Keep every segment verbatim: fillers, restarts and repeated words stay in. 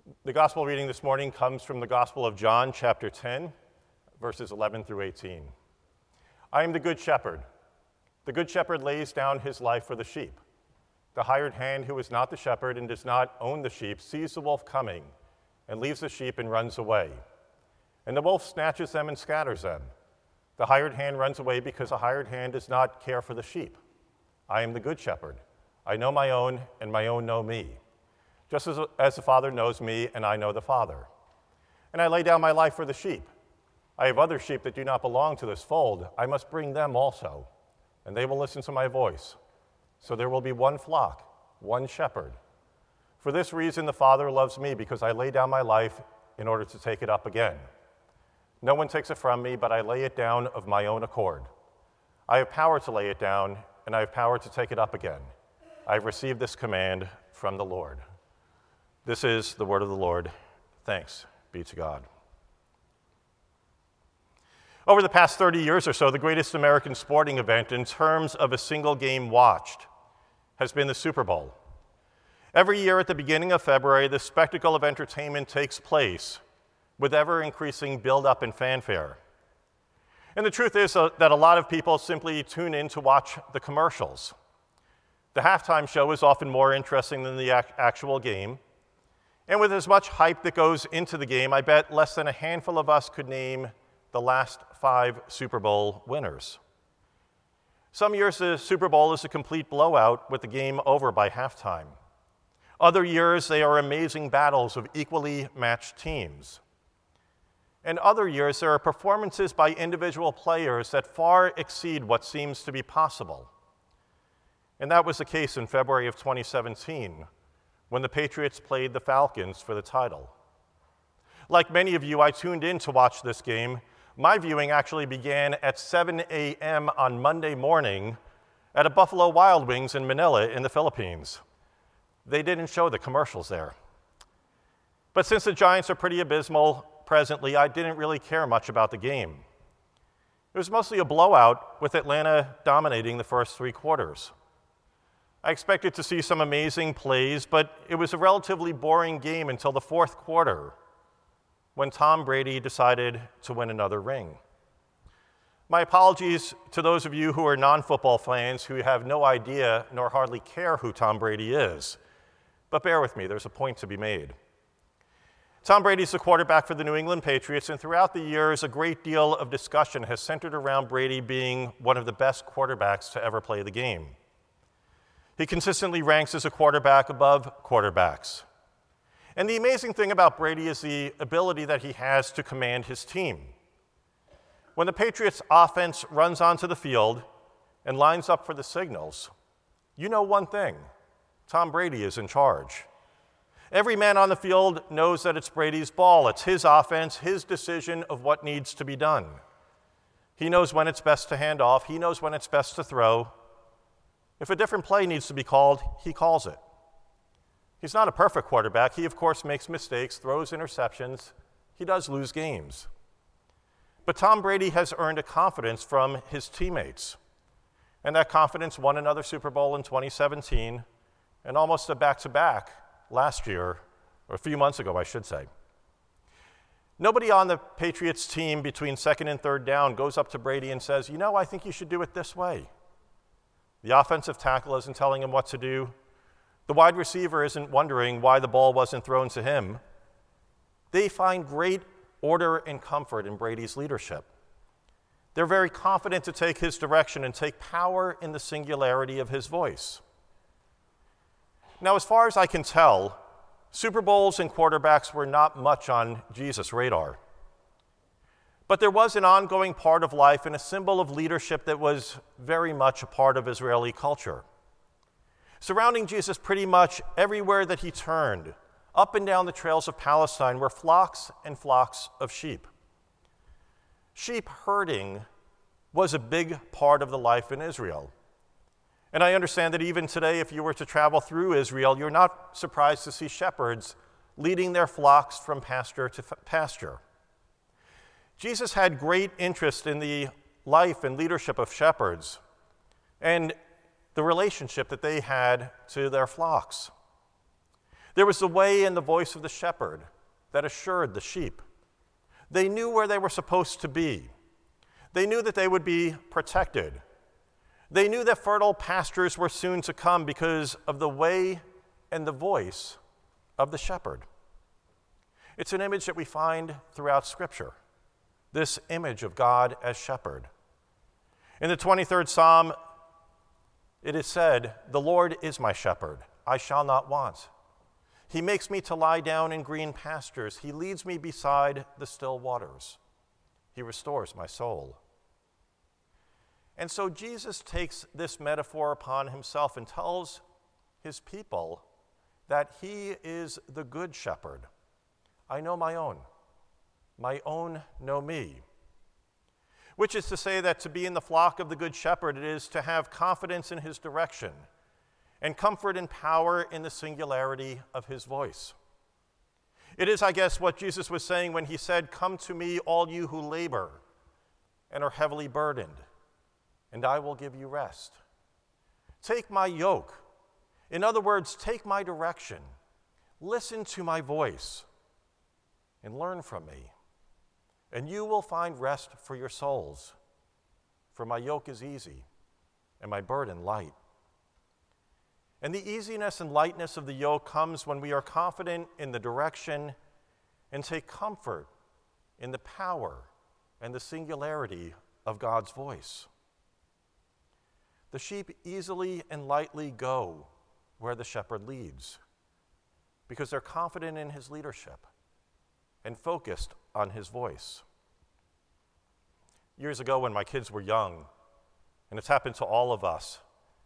The gospel reading this morning comes from the Gospel of John, chapter ten, verses eleven through eighteen. I am the good shepherd. The good shepherd lays down his life for the sheep. The hired hand who is not the shepherd and does not own the sheep sees the wolf coming and leaves the sheep and runs away. And the wolf snatches them and scatters them. The hired hand runs away because the hired hand does not care for the sheep. I am the good shepherd. I know my own, and my own know me, just as, as the Father knows me, and I know the Father. And I lay down my life for the sheep. I have other sheep that do not belong to this fold. I must bring them also, and they will listen to my voice. So there will be one flock, one shepherd. For this reason the Father loves me, because I lay down my life in order to take it up again. No one takes it from me, but I lay it down of my own accord. I have power to lay it down, and I have power to take it up again. I have received this command from the Lord. This is the word of the Lord. Thanks be to God. Over the past thirty years or so, the greatest American sporting event in terms of a single game watched has been the Super Bowl. Every year at the beginning of February, this spectacle of entertainment takes place with ever-increasing build-up and fanfare. And the truth is uh, that a lot of people simply tune in to watch the commercials. The halftime show is often more interesting than the ac- actual game. And with as much hype that goes into the game, I bet less than a handful of us could name the last five Super Bowl winners. Some years the Super Bowl is a complete blowout with the game over by halftime. Other years they are amazing battles of equally matched teams. And other years there are performances by individual players that far exceed what seems to be possible. And that was the case in February of twenty seventeen, when the Patriots played the Falcons for the title. Like many of you, I tuned in to watch this game. My viewing actually began at seven a.m. on Monday morning at a Buffalo Wild Wings in Manila in the Philippines. They didn't show the commercials there. But since the Giants are pretty abysmal presently, I didn't really care much about the game. It was mostly a blowout, with Atlanta dominating the first three quarters. I expected to see some amazing plays, but it was a relatively boring game until the fourth quarter, when Tom Brady decided to win another ring. My apologies to those of you who are non-football fans who have no idea nor hardly care who Tom Brady is, but bear with me, there's a point to be made. Tom Brady's the quarterback for the New England Patriots, and throughout the years, a great deal of discussion has centered around Brady being one of the best quarterbacks to ever play the game. He consistently ranks as a quarterback above quarterbacks. And the amazing thing about Brady is the ability that he has to command his team. When the Patriots' offense runs onto the field and lines up for the signals, you know one thing: Tom Brady is in charge. Every man on the field knows that it's Brady's ball. It's his offense, his decision of what needs to be done. He knows when it's best to hand off. He knows when it's best to throw. If a different play needs to be called, he calls it. He's not a perfect quarterback. He, of course, makes mistakes, throws interceptions. He does lose games. But Tom Brady has earned a confidence from his teammates. And that confidence won another Super Bowl in twenty seventeen and almost a back-to-back last year, or a few months ago, I should say. Nobody on the Patriots team between second and third down goes up to Brady and says, you know, I think you should do it this way. The offensive tackle isn't telling him what to do. The wide receiver isn't wondering why the ball wasn't thrown to him. They find great order and comfort in Brady's leadership. They're very confident to take his direction and take power in the singularity of his voice. Now, as far as I can tell, Super Bowls and quarterbacks were not much on Jesus' radar. But there was an ongoing part of life and a symbol of leadership that was very much a part of Israeli culture. Surrounding Jesus pretty much everywhere that he turned, up and down the trails of Palestine, were flocks and flocks of sheep. Sheep herding was a big part of the life in Israel. And I understand that even today, if you were to travel through Israel, you're not surprised to see shepherds leading their flocks from pasture to pasture. Jesus had great interest in the life and leadership of shepherds and the relationship that they had to their flocks. There was the way and the voice of the shepherd that assured the sheep. They knew where they were supposed to be. They knew that they would be protected. They knew that fertile pastures were soon to come because of the way and the voice of the shepherd. It's an image that we find throughout Scripture, this image of God as shepherd. In the twenty-third Psalm, it is said, "The Lord is my shepherd, I shall not want. He makes me to lie down in green pastures. He leads me beside the still waters. He restores my soul." And so Jesus takes this metaphor upon himself and tells his people that he is the good shepherd. I know my own. My own know me. Which is to say that to be in the flock of the good shepherd, it is to have confidence in his direction and comfort and power in the singularity of his voice. It is, I guess, what Jesus was saying when he said, "Come to me, all you who labor and are heavily burdened, and I will give you rest. Take my yoke." In other words, take my direction. Listen to my voice and learn from me, and you will find rest for your souls. For my yoke is easy and my burden light. And the easiness and lightness of the yoke comes when we are confident in the direction and take comfort in the power and the singularity of God's voice. The sheep easily and lightly go where the shepherd leads because they're confident in his leadership and focused on his voice. Years ago when my kids were young, and it's happened to all of us,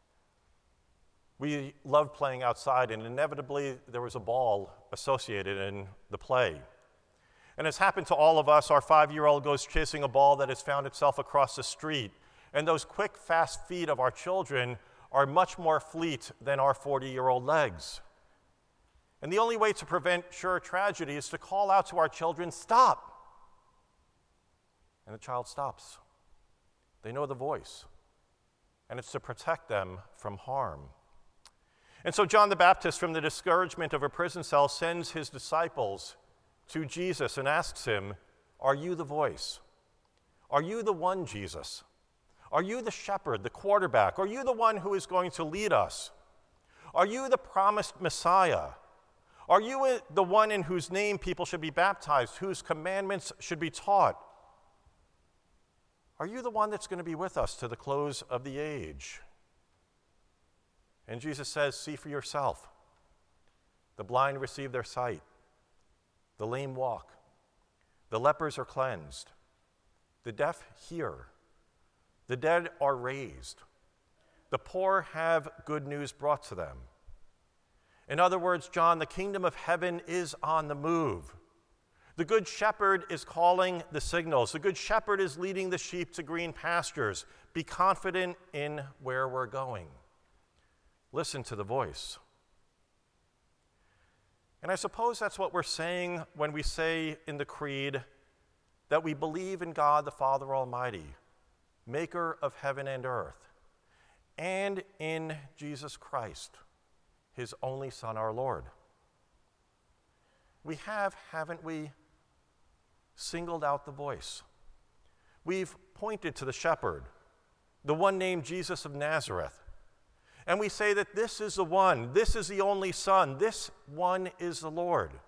we loved playing outside, and inevitably there was a ball associated in the play. And it's happened to all of us. Our five-year-old goes chasing a ball that has found itself across the street, and those quick, fast feet of our children are much more fleet than our forty-year-old legs. And the only way to prevent sure tragedy is to call out to our children, "Stop!" And the child stops. They know the voice, and it's to protect them from harm. And so John the Baptist, from the discouragement of a prison cell, sends his disciples to Jesus and asks him, "Are you the voice? Are you the one, Jesus? Are you the shepherd, the quarterback? Are you the one who is going to lead us? Are you the promised Messiah? Are you the one in whose name people should be baptized, whose commandments should be taught? Are you the one that's going to be with us to the close of the age?" And Jesus says, "See for yourself. The blind receive their sight. The lame walk. The lepers are cleansed. The deaf hear. The dead are raised. The poor have good news brought to them." In other words, John, the kingdom of heaven is on the move. The good shepherd is calling the signals. The good shepherd is leading the sheep to green pastures. Be confident in where we're going. Listen to the voice. And I suppose that's what we're saying when we say in the Creed that we believe in God the Father Almighty, maker of heaven and earth, and in Jesus Christ, his only Son, our Lord. We have, haven't we, singled out the voice. We've pointed to the shepherd, the one named Jesus of Nazareth. And we say that this is the one, this is the only Son, this one is the Lord.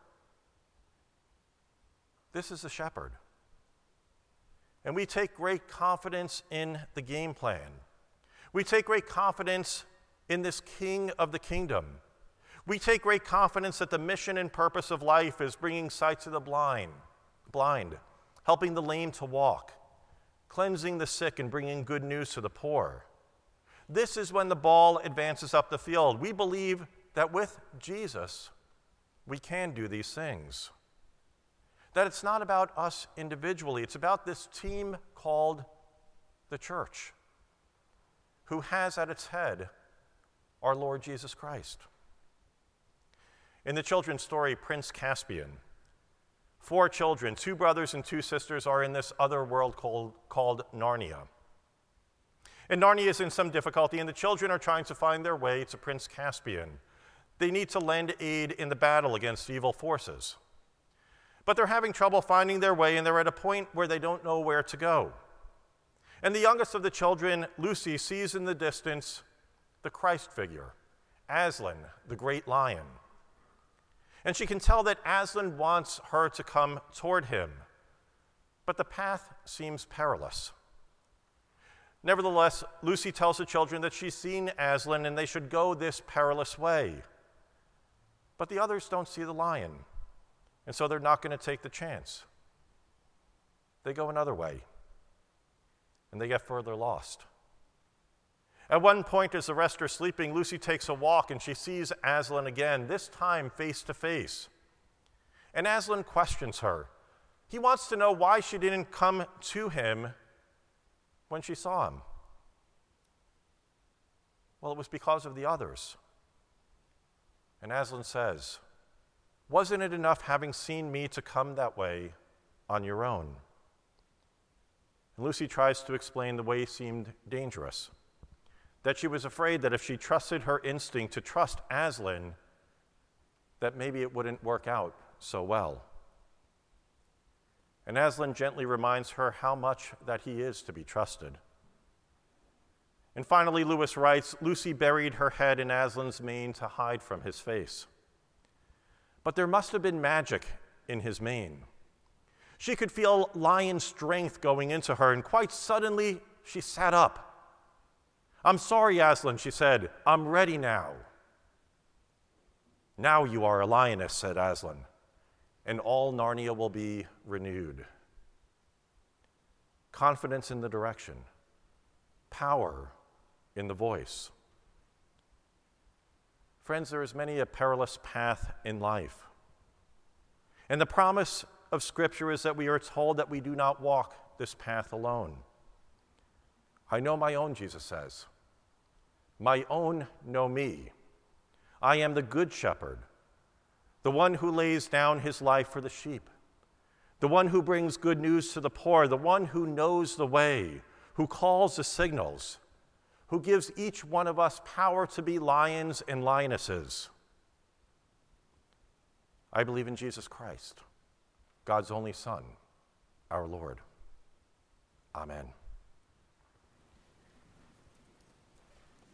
This is the shepherd. And we take great confidence in the game plan. We take great confidence in this King of the kingdom. We take great confidence that the mission and purpose of life is bringing sight to the blind, blind, helping the lame to walk, cleansing the sick and bringing good news to the poor. This is when the ball advances up the field. We believe that with Jesus, we can do these things. That it's not about us individually, it's about this team called the church, who has at its head our Lord Jesus Christ. In the children's story, Prince Caspian, four children, two brothers and two sisters, are in this other world called, called Narnia. And Narnia is in some difficulty, and the children are trying to find their way to Prince Caspian. They need to lend aid in the battle against evil forces. But they're having trouble finding their way, and they're at a point where they don't know where to go. And the youngest of the children, Lucy, sees in the distance the Christ figure, Aslan, the great lion. And she can tell that Aslan wants her to come toward him, but the path seems perilous. Nevertheless, Lucy tells the children that she's seen Aslan and they should go this perilous way. But the others don't see the lion, and so they're not going to take the chance. They go another way, and they get further lost. At one point, as the rest are sleeping, Lucy takes a walk and she sees Aslan again, this time face to face. And Aslan questions her. He wants to know why she didn't come to him when she saw him. Well, it was because of the others. And Aslan says, "Wasn't it enough having seen me to come that way on your own?" And Lucy tries to explain the way seemed dangerous, that she was afraid that if she trusted her instinct to trust Aslan, that maybe it wouldn't work out so well. And Aslan gently reminds her how much that he is to be trusted. And finally, Lewis writes, Lucy buried her head in Aslan's mane to hide from his face. But there must have been magic in his mane. She could feel lion strength going into her, and quite suddenly she sat up. "I'm sorry, Aslan," she said. "I'm ready now." "Now you are a lioness," said Aslan, "and all Narnia will be renewed." Confidence in the direction, power in the voice. Friends, there is many a perilous path in life. And the promise of Scripture is that we are told that we do not walk this path alone. "I know my own," Jesus says. "My own know me. I am the good shepherd, the one who lays down his life for the sheep, the one who brings good news to the poor, the one who knows the way, who calls the signals, who gives each one of us power to be lions and lionesses." I believe in Jesus Christ, God's only Son, our Lord. Amen.